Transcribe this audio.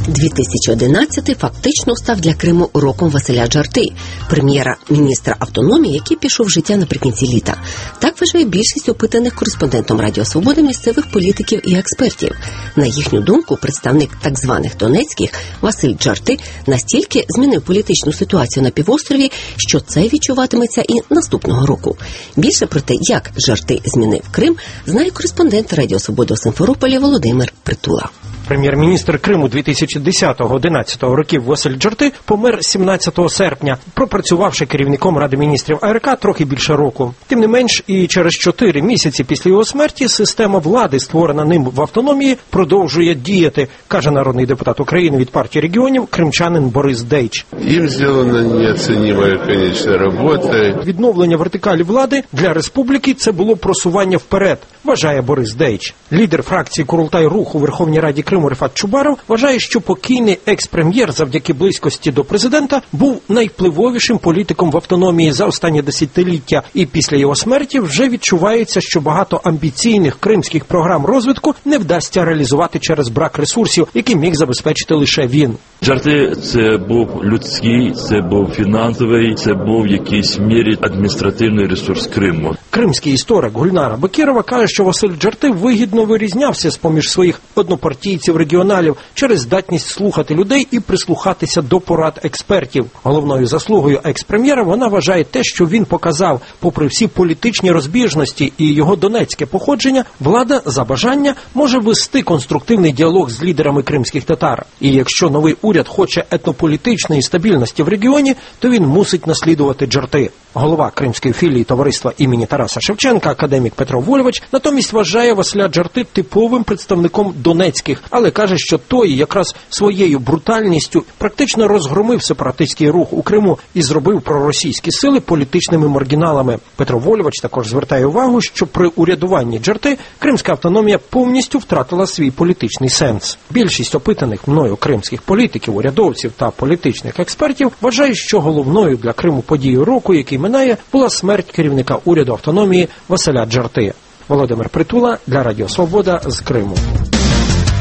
2011 фактично став для Криму роком Василя Джарти, прем'єра-міністра автономії, який пішов в життя наприкінці літа. Так вважає більшість опитаних кореспондентом Радіо Свобода місцевих політиків і експертів. На їхню думку, представник так званих донецьких Василь Джарти настільки змінив політичну ситуацію на півострові, що це відчуватиметься і наступного року. Більше про те, як Джарти змінив Крим, знає кореспондент Радіо Свобода у Симферополі Володимир Притула. Прем'єр-міністр Криму 2010-2011 років Василь Джарти помер 17 серпня, пропрацювавши керівником Ради міністрів АРК трохи більше року. Тим не менш, і через 4 місяці після його смерті система влади, створена ним в автономії, продовжує діяти, каже народний депутат України від партії регіонів кримчанин Борис Дейч. Їм зроблена неоцінювана, звісно, робота. Відновлення вертикалі влади для республіки – це було просування вперед, вважає Борис Дейч. Лідер фракції Курултай-Рух у Верховній Раді Криму Рифат Чубаров вважає, що покійний екс-прем'єр завдяки близькості до президента був найвпливовішим політиком в автономії за останні десятиліття, і після його смерті вже відчувається, що багато амбіційних кримських програм розвитку не вдасться реалізувати через брак ресурсів, які міг забезпечити лише він. Джарти – це був людський, це був фінансовий, це був в якійсь мірі адміністративний ресурс Криму. Кримський історик Гульнара Бакірова каже, що Василь Джарти вигідно вирізнявся з-поміж своїх однопартійців-регіоналів через здатність слухати людей і прислухатися до порад експертів. Головною заслугою екс-прем'єра вона вважає те, що він показав, попри всі політичні розбіжності і його донецьке походження, влада за бажання може вести конструктивний діалог з лідерами кримських татар. І якщо новий уряд хоче етнополітичної стабільності в регіоні, то він мусить наслідувати Джарти. Голова кримської філії товариства імені Тараса Шевченка, академік Петро Вольвач, натомість вважає Василя Джарти типовим представником донецьких, але каже, що той якраз своєю брутальністю практично розгромив сепаратистський рух у Криму і зробив проросійські сили політичними маргіналами. Петро Вольвач також звертає увагу, що при урядуванні Джарти кримська автономія повністю втратила свій політичний сенс. Більшість опитаних мною кримських політиків, урядовців та політичних експертів вважають, що головною для Криму подією року, який минає, була смерть керівника уряду автономії Василя Джарти. Володимир Притула для Радіо Свобода з Криму.